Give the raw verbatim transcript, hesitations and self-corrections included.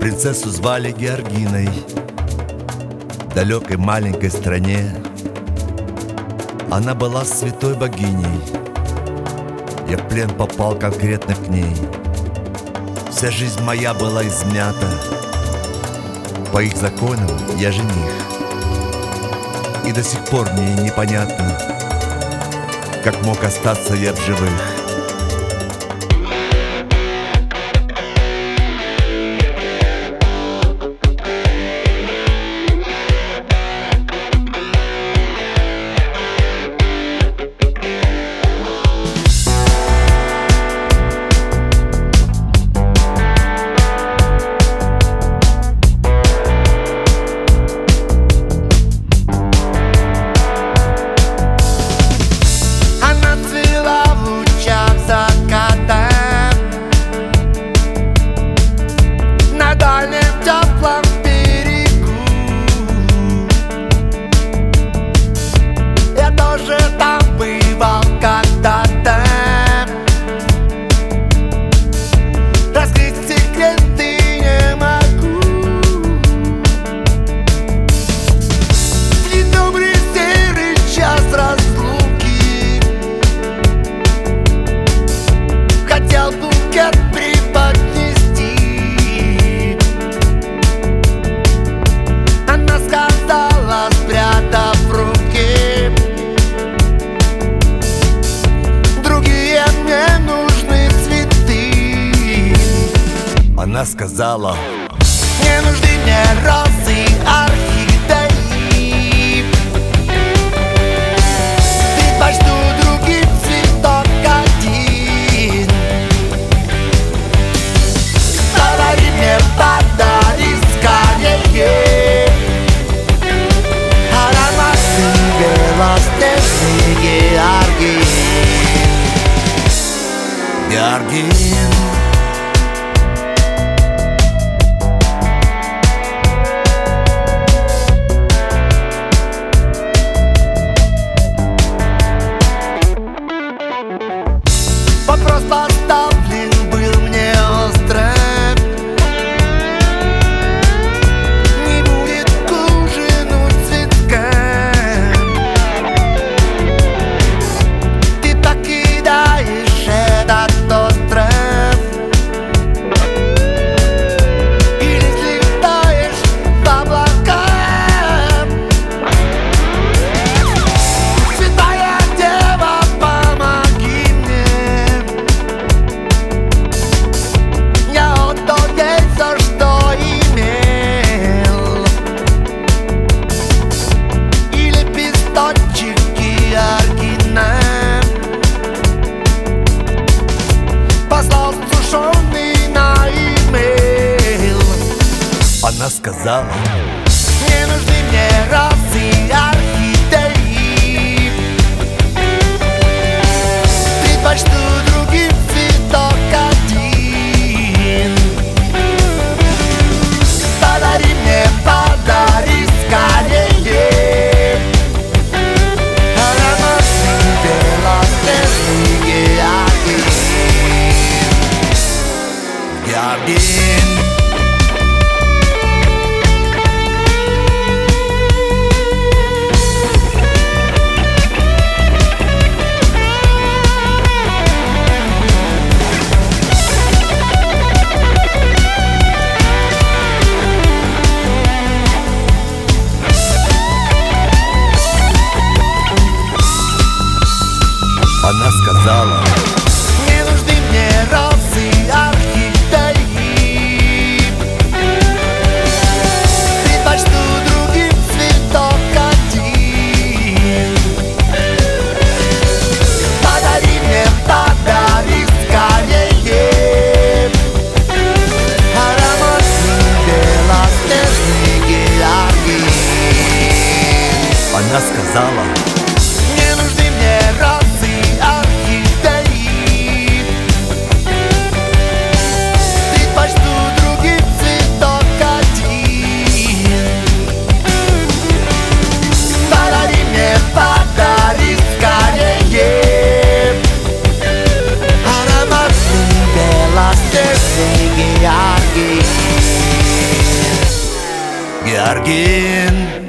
Принцессу звали Георгиной. В далекой маленькой стране она была святой богиней. Я в плен попал конкретно к ней. Вся жизнь моя была измята. По их законам я жених. И до сих пор мне непонятно, как мог остаться я в живых. Она сказала: не нужны мне розы, орхидеи. Ты пойду другим цветок один. Подари мне, подари скорее ароматы белоснежный георгин. Георгин. Вопрос поставлен был мне острым. Не будет к ужину цветка. Ты покидаешь этот остров или взлетаешь в облака. Святая Дева, помоги мне. Она сказала: не нужны мне розы, орхидеи. Предпочту другим цветок один. Подари мне, подари скорее ароматный белоснежный георгин. Георгин. Она сказала: не нужны мне розы, орхидеи. Предпочту другим цветок один. Подари мне, подари скорее ароматный белоснежный георгин. Она сказала: не нужны мне розы, орхидеи. Георгин.